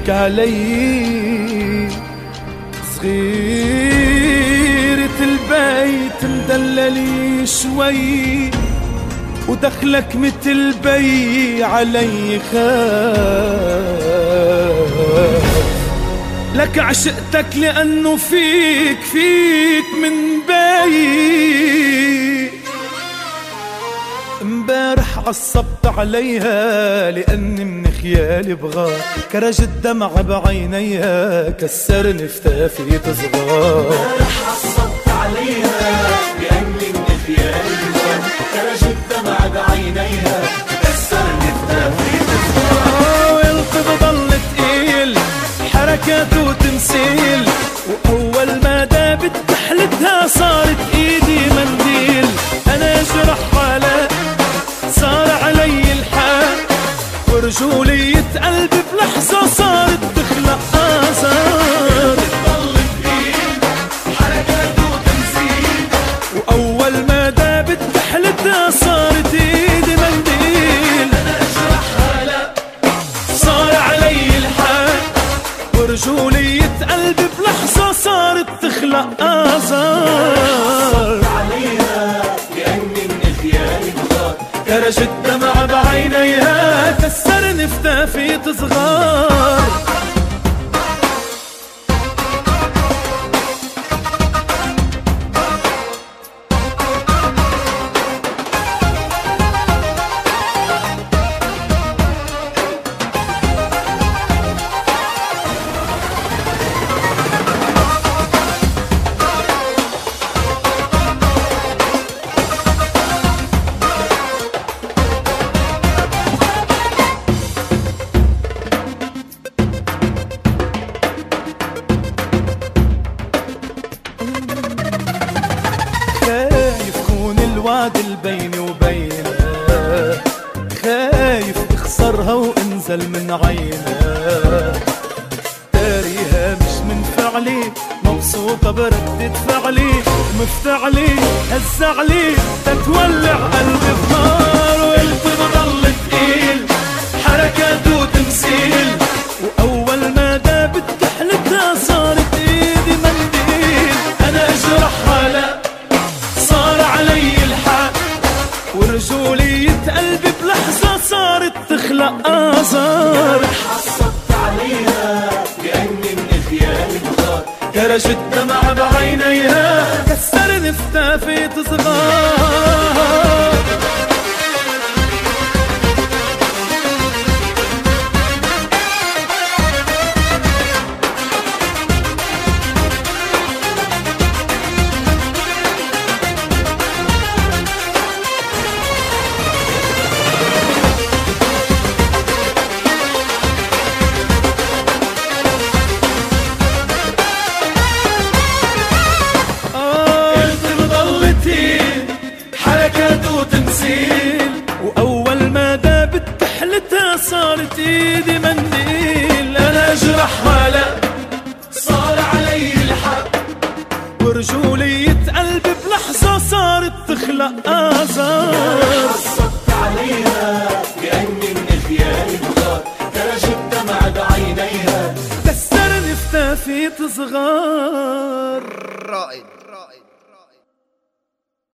تضحك علي. صغيرة البيت مدللي شوي، ودخلك متل بي علي خاف. لك عشقتك لأنه فيك من بي. امبارح عصبت عليها لأني من خيالي بغاك، كرج الدمع بعينيها كسرني فتافي تصغار. امبارح عصبت عليها لأني من خيالي بغاك، كرج الدمع بعينيها كسرني فتافي تصغار. والقلب ضل تقيل حركات وتمثيل، وأول ما دابت بحلتها صارت إيدي منديل. أنا أجرح على صار علي الحال، ورجولية قلبي بلحظة صارت تخلق آثار. ضل تقيل حركات وتمثيل، وأول ما دابت بحلتها صارت إيدي منديل. أنا أجرح على صار علي الحال، ورجولية قلبي بلحظة صارت تخلق آثار. عليها لأني من خيالي بغاك، كرج الدمع بعينيها كسرني فتافي تصغار. خايف كون الوعد البيني وبينها، خايف اخسرها وانزل من عينها. داريها مش من فعلي، مبسوطة بردة فعلي، مفتعلي هزعلي تتولع قلبي بنار. وقلبي بضل تقيل حركات وتمثيل، وأول ما دابت كحلتها صارت إيدي منديل. أنا أجرح على صار علي الحال، ورجولية قلبي بلحظة صارت تخلق آثار. عصبت عليها لأني من خيالي بغاك، كرج الدمع بعينيها كسرني فتافي تصغار. وأول ما دابت كحلتها صارت إيدي منديل. أنا أجرح على صار علي الحق، ورجولية قلبي بلحظة صارت تخلق آثار. عصبت عليها لأني من خيالي بغاك، كرج الدمع بعينيها كسرني فتافي تصغار. رائد.